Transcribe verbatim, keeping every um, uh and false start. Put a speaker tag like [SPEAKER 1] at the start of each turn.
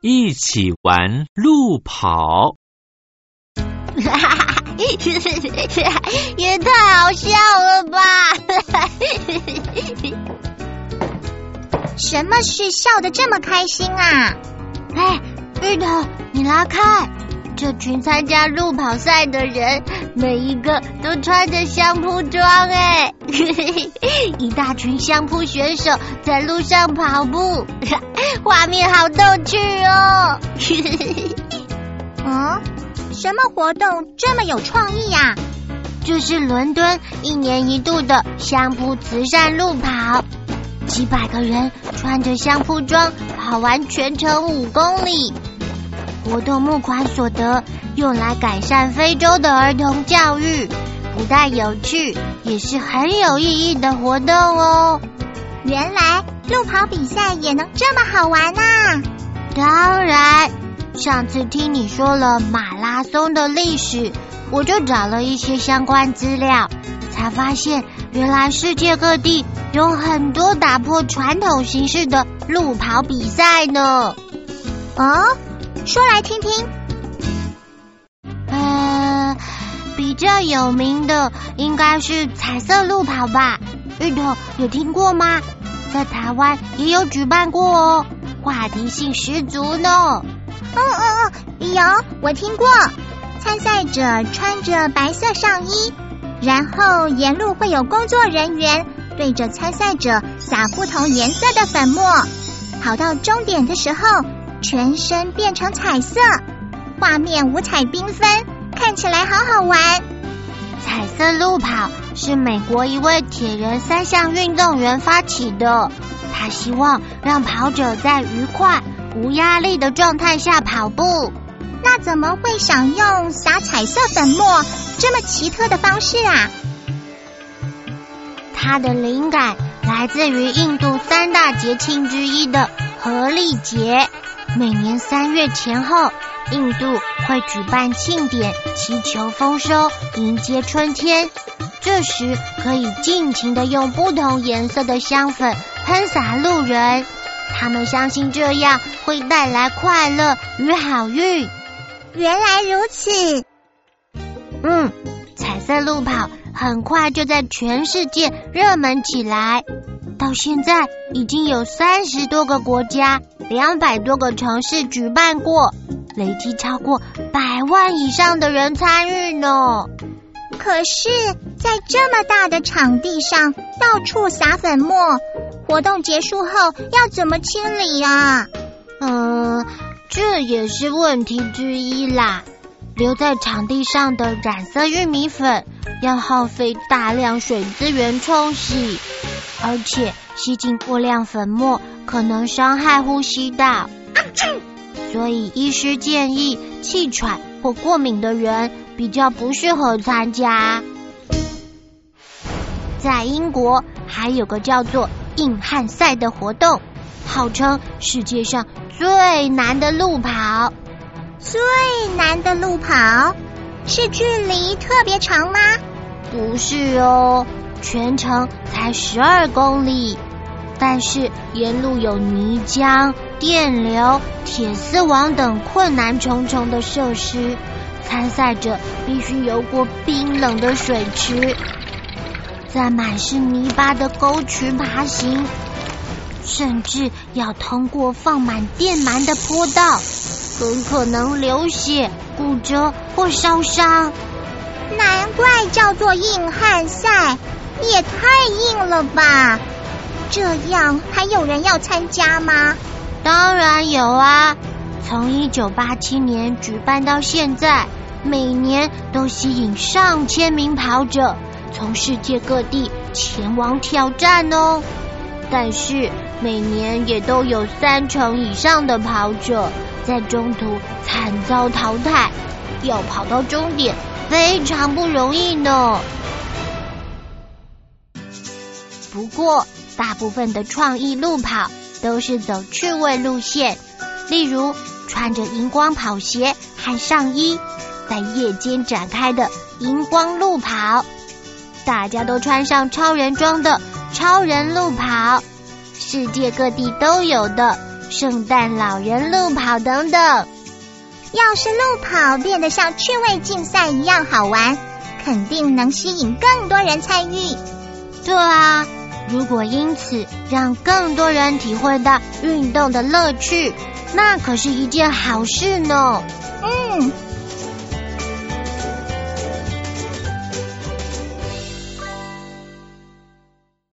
[SPEAKER 1] 一起玩路跑。
[SPEAKER 2] 也太好笑了吧！
[SPEAKER 3] 什么事笑得这么开心啊？
[SPEAKER 2] 哎，芋头，你来看，这群参加路跑赛的人，每一个都穿着相扑装哎，一大群相扑选手在路上跑步，画面好逗趣哦。
[SPEAKER 3] 嗯，什么活动这么有创意呀？
[SPEAKER 2] 这是伦敦一年一度的相扑慈善路跑，几百个人穿着相扑装跑完全程五公里。活动募款所得用来改善非洲的儿童教育，不但有趣，也是很有意义的活动哦。
[SPEAKER 3] 原来路跑比赛也能这么好玩啊！
[SPEAKER 2] 当然，上次听你说了马拉松的历史，我就找了一些相关资料，才发现原来世界各地有很多打破传统形式的路跑比赛呢。
[SPEAKER 3] 哦，说来听听。
[SPEAKER 2] 呃，比较有名的应该是彩色路跑吧？芋头有听过吗？在台湾也有举办过哦，话题性十足呢。
[SPEAKER 3] 嗯嗯嗯，有，我听过。参赛者穿着白色上衣，然后沿路会有工作人员对着参赛者撒不同颜色的粉末，跑到终点的时候，全身变成彩色，画面五彩缤纷，看起来好好玩。
[SPEAKER 2] 彩色路跑是美国一位铁人三项运动员发起的，他希望让跑者在愉快、无压力的状态下跑步。
[SPEAKER 3] 那怎么会想用撒彩色粉末这么奇特的方式啊？
[SPEAKER 2] 他的灵感来自于印度三大节庆之一的荷历节，每年三月前后，印度会举办庆典，祈求丰收，迎接春天。这时可以尽情地用不同颜色的香粉喷洒路人，他们相信这样会带来快乐与好运。
[SPEAKER 3] 原来如此。
[SPEAKER 2] 嗯，彩色路跑很快就在全世界热门起来，到现在已经有三十多个国家、两百多个城市举办过，累计超过百万以上的人参与呢。
[SPEAKER 3] 可是，在这么大的场地上到处撒粉末，活动结束后要怎么清理啊？
[SPEAKER 2] 嗯，这也是问题之一啦。留在场地上的染色玉米粉要耗费大量水资源冲洗，而且吸进过量粉末可能伤害呼吸道，所以医师建议气喘或过敏的人比较不适合参加。在英国还有个叫做硬汉赛的活动，号称世界上最难的路跑。
[SPEAKER 3] 最难的路跑是距离特别长吗？
[SPEAKER 2] 不是哦，全程才十二公里，但是沿路有泥浆、电流、铁丝网等困难重重的设施，参赛者必须游过冰冷的水池，在满是泥巴的沟渠爬行，甚至要通过放满电鳗的坡道，很可能流血、骨折或烧伤。
[SPEAKER 3] 难怪叫做硬汉赛，也太硬了吧！这样还有人要参加吗？
[SPEAKER 2] 当然有啊，从一九八七年举办到现在，每年都吸引上千名跑者从世界各地前往挑战哦。但是每年也都有三成以上的跑者在中途惨遭淘汰，要跑到终点非常不容易呢。不过大部分的创意路跑都是走趣味路线，例如穿着荧光跑鞋和上衣，在夜间展开的荧光路跑，大家都穿上超人装的超人路跑，世界各地都有的圣诞老人路跑等等。
[SPEAKER 3] 要是路跑变得像趣味竞赛一样好玩，肯定能吸引更多人参与。
[SPEAKER 2] 对啊，如果因此让更多人体会到运动的乐趣，那可是一件好事呢。
[SPEAKER 3] 嗯。